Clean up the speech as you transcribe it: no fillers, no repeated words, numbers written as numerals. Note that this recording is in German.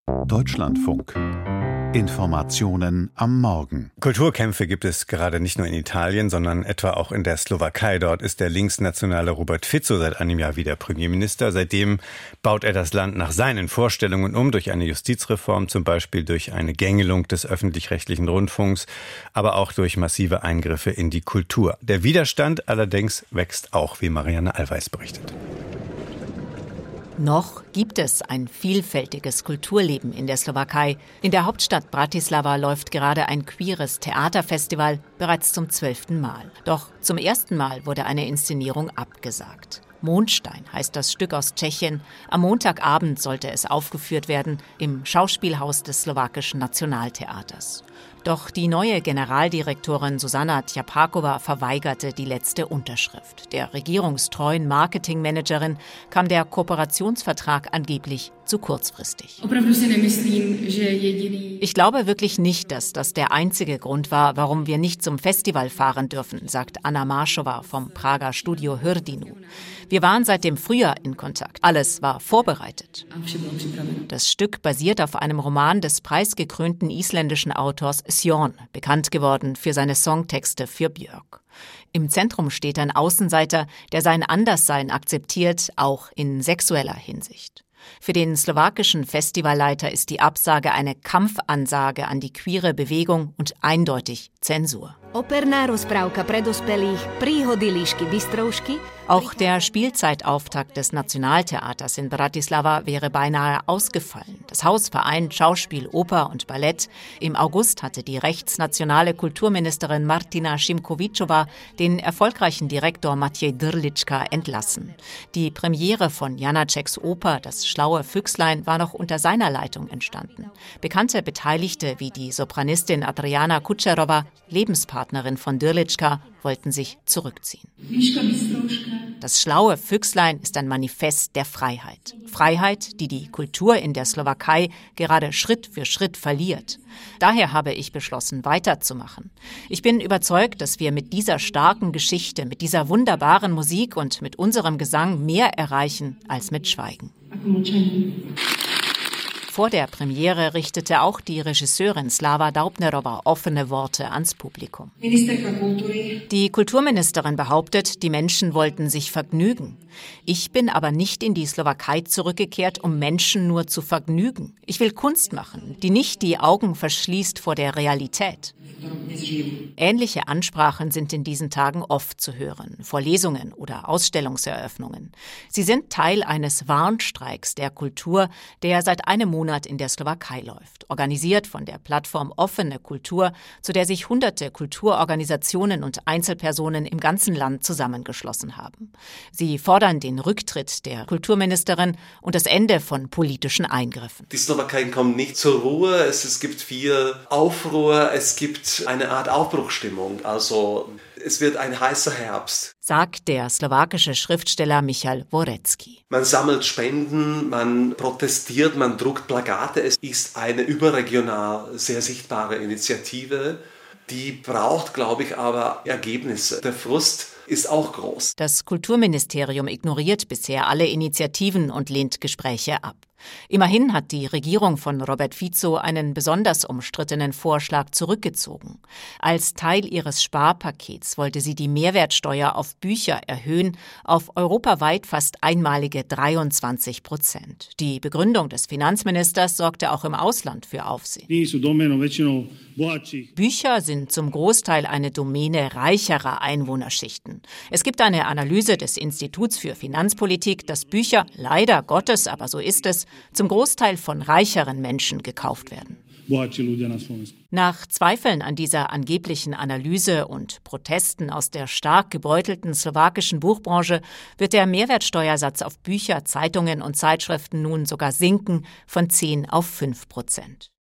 Deutschlandfunk. Informationen am Morgen. Kulturkämpfe gibt es gerade nicht nur in Italien, sondern etwa auch in der Slowakei. Dort ist der linksnationale Robert Fico seit einem Jahr wieder Premierminister. Seitdem baut er das Land nach seinen Vorstellungen um, durch eine Justizreform, zum Beispiel durch eine Gängelung des öffentlich-rechtlichen Rundfunks, aber auch durch massive Eingriffe in die Kultur. Der Widerstand allerdings wächst auch, wie Marianne Allweis berichtet. Noch gibt es ein vielfältiges Kulturleben in der Slowakei. In der Hauptstadt Bratislava läuft gerade ein queeres Theaterfestival, bereits zum 12. Mal. Doch zum ersten Mal wurde eine Inszenierung abgesagt. Mondstein heißt das Stück aus Tschechien. Am Montagabend sollte es aufgeführt werden im Schauspielhaus des slowakischen Nationaltheaters. Doch die neue Generaldirektorin Zuzana Tjapáková verweigerte die letzte Unterschrift. Der regierungstreuen Marketingmanagerin kam der Kooperationsvertrag angeblich zu kurzfristig. Ich glaube wirklich nicht, dass das der einzige Grund war, warum wir nicht zum Festival fahren dürfen, sagt Anna Maršová vom Prager Studio Hrdinu. Wir waren seit dem Frühjahr in Kontakt. Alles war vorbereitet. Das Stück basiert auf einem Roman des preisgekrönten isländischen Autors Sjón, bekannt geworden für seine Songtexte für Björk. Im Zentrum steht ein Außenseiter, der sein Anderssein akzeptiert, auch in sexueller Hinsicht. Für den slowakischen Festivalleiter ist die Absage eine Kampfansage an die queere Bewegung und eindeutig Zensur. Auch der Spielzeitauftakt des Nationaltheaters in Bratislava wäre beinahe ausgefallen. Das Haus vereint Schauspiel, Oper und Ballett. Im August hatte die rechtsnationale Kulturministerin Martina Šimkovičová den erfolgreichen Direktor Maciej Drlička entlassen. Die Premiere von Janáčeks Oper Das schlaue Füchslein war noch unter seiner Leitung entstanden. Bekannte Beteiligte wie die Sopranistin Adriana Kučerová, Lebenspartnerin von Drlička, wollten sich zurückziehen. Das schlaue Füchslein ist ein Manifest der Freiheit. Freiheit, die die Kultur in der Slowakei gerade Schritt für Schritt verliert. Daher habe ich beschlossen, weiterzumachen. Ich bin überzeugt, dass wir mit dieser starken Geschichte, mit dieser wunderbaren Musik und mit unserem Gesang mehr erreichen als mit Schweigen. Vor der Premiere richtete auch die Regisseurin Slava Daubnerová offene Worte ans Publikum. Die Kulturministerin behauptet, die Menschen wollten sich vergnügen. Ich bin aber nicht in die Slowakei zurückgekehrt, um Menschen nur zu vergnügen. Ich will Kunst machen, die nicht die Augen verschließt vor der Realität. Ähnliche Ansprachen sind in diesen Tagen oft zu hören, vor Lesungen oder Ausstellungseröffnungen. Sie sind Teil eines Warnstreiks der Kultur, der seit einem Monat in der Slowakei läuft, organisiert von der Plattform Offene Kultur, zu der sich hunderte Kulturorganisationen und Einzelpersonen im ganzen Land zusammengeschlossen haben. Sie fordern den Rücktritt der Kulturministerin und das Ende von politischen Eingriffen. Die Slowakei kommt nicht zur Ruhe, es gibt viel Aufruhr, es gibt eine Art Aufbruchsstimmung, also es wird ein heißer Herbst, sagt der slowakische Schriftsteller Michal Dvorecký. Man sammelt Spenden, man protestiert, man druckt Plakate. Es ist eine überregional sehr sichtbare Initiative. Die braucht, glaube ich, aber Ergebnisse. Der Frust ist auch groß. Das Kulturministerium ignoriert bisher alle Initiativen und lehnt Gespräche ab. Immerhin hat die Regierung von Robert Fico einen besonders umstrittenen Vorschlag zurückgezogen. Als Teil ihres Sparpakets wollte sie die Mehrwertsteuer auf Bücher erhöhen auf europaweit fast einmalige 23%. Die Begründung des Finanzministers sorgte auch im Ausland für Aufsehen. Bücher sind zum Großteil eine Domäne reicherer Einwohnerschichten. Es gibt eine Analyse des Instituts für Finanzpolitik, dass Bücher, leider Gottes, aber so ist es, zum Großteil von reicheren Menschen gekauft werden. Nach Zweifeln an dieser angeblichen Analyse und Protesten aus der stark gebeutelten slowakischen Buchbranche wird der Mehrwertsteuersatz auf Bücher, Zeitungen und Zeitschriften nun sogar sinken von 10 auf 5%.